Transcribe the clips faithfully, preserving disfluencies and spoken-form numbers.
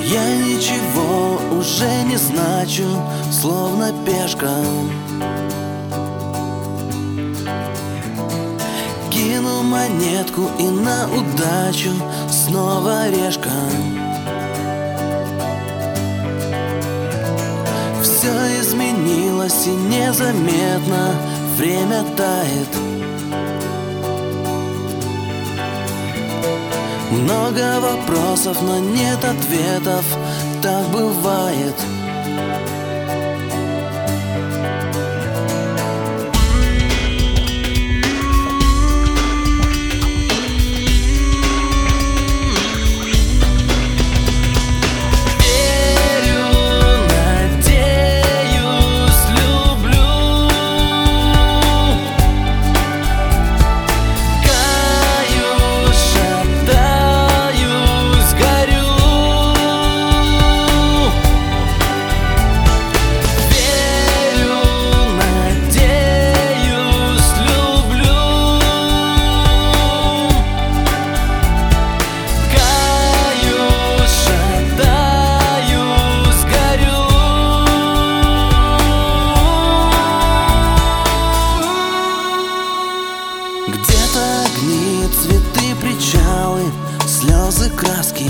Я ничего уже не значу, словно пешка. Кину монетку и на удачу снова решка. Все изменилось и незаметно время тает. Много вопросов, но нет ответов, так бывает. Где-то огни, цветы, причалы, слезы, краски.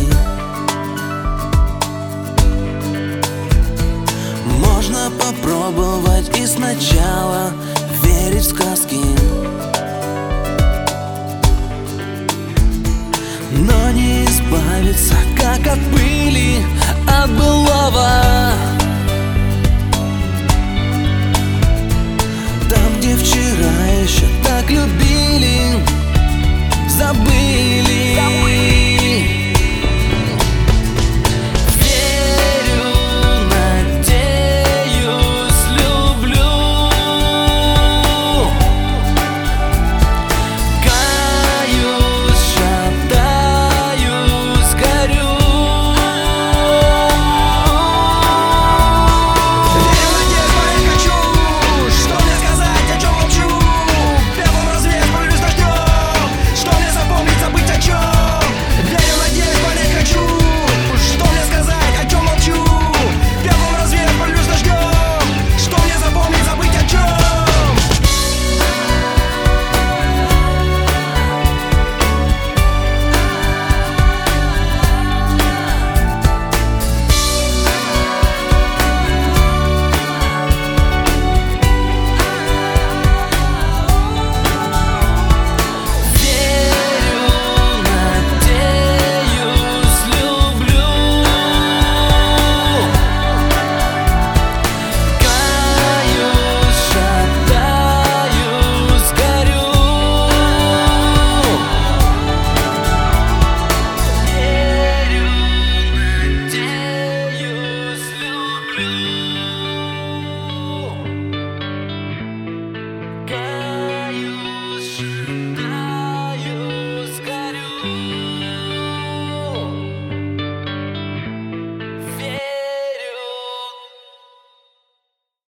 Можно попробовать и сначала верить в сказки, но не избавиться, как от пыли, от былого. Там, где вчера еще так любили, забыли.